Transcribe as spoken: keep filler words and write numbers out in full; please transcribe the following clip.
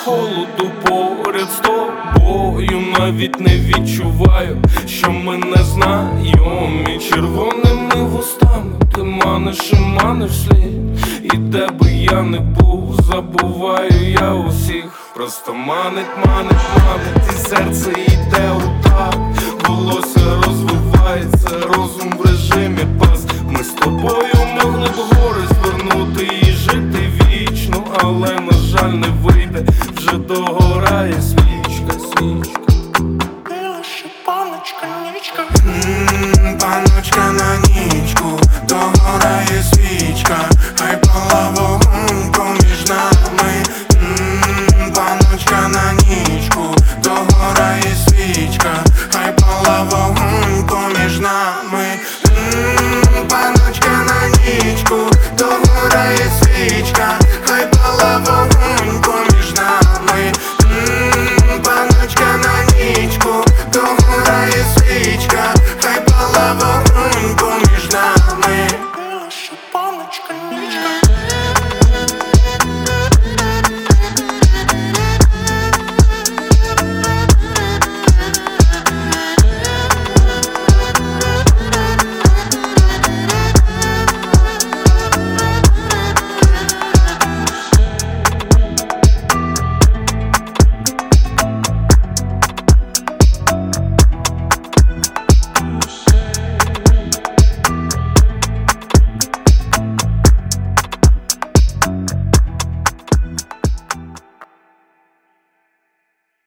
холоду поряд з тобою. Навіть не відчуваю, що ми не знайомі. Червоними вустами ти маниш і маниш слід. І де би я не був, забуваю я усіх. Просто манить, манить, манить, і серце йде у такт. Волосся розвивається, розум в режимі пас. Ми з тобою могли б гори звернути і жити вічно, але, на жаль, не вийде, вже догорає.